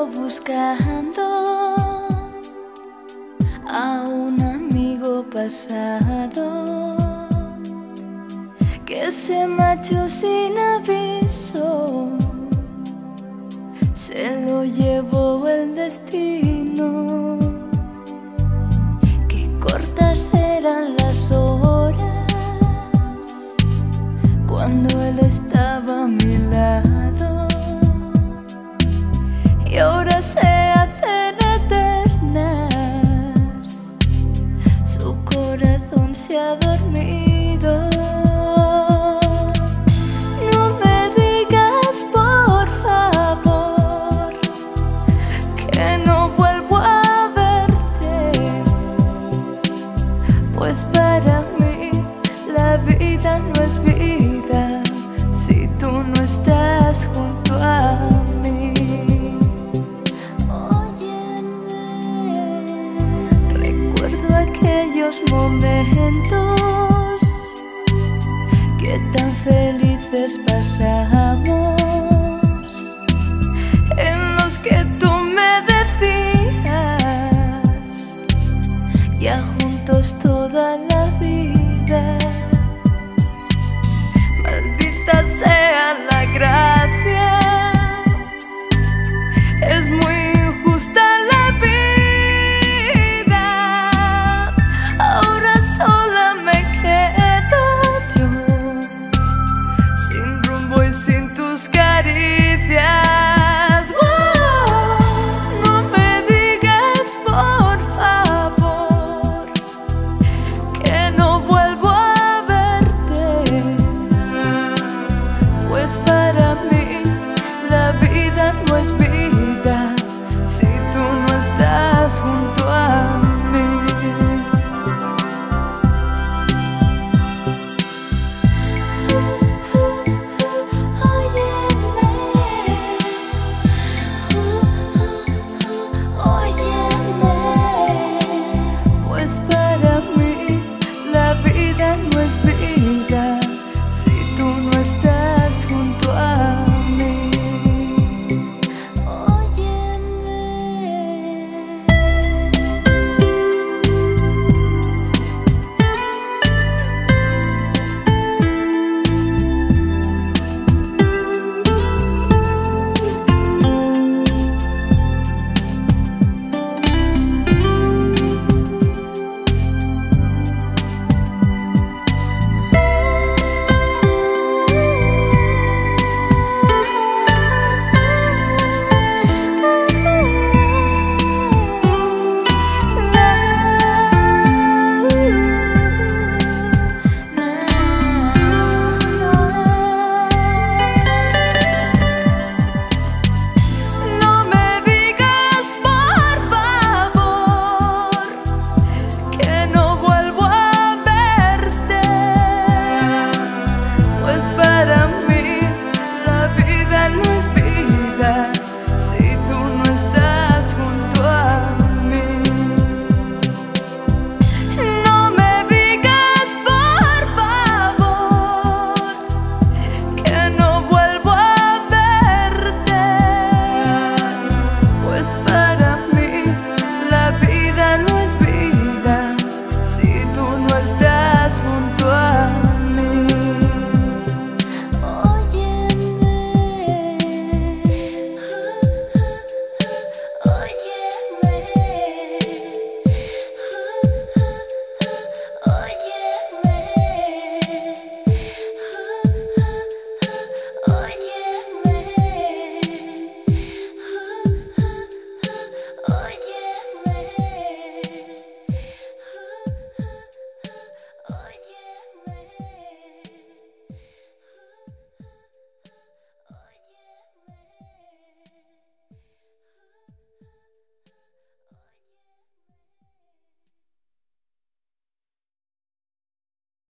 ando buscando a un amigo pasado que se marchó sin aviso. Se lo llevó el destino. Qué cortas eran las horas cuando él estaba a mi lado, y ahora se hacen eternas. Su corazón se ha dormido. No me digas por favor que no vuelvo a verte, pues para mí la vida no es vida si tú no estás junto a mí. Recuerdo aquellos momentos que tan felices pasamos, en los que tú me decías: ya juntos toda la vida. Maldita sea la gracia, es muy injusta la vida. Ahora sola me quedo yo, sin rumbo y sin tus caricias. ¡Wow! No me digas por favor que no vuelvo a verte, pues para mí la vida no es vida si tú no estás junto a mí. Óyeme, pues para mí la vida no es vida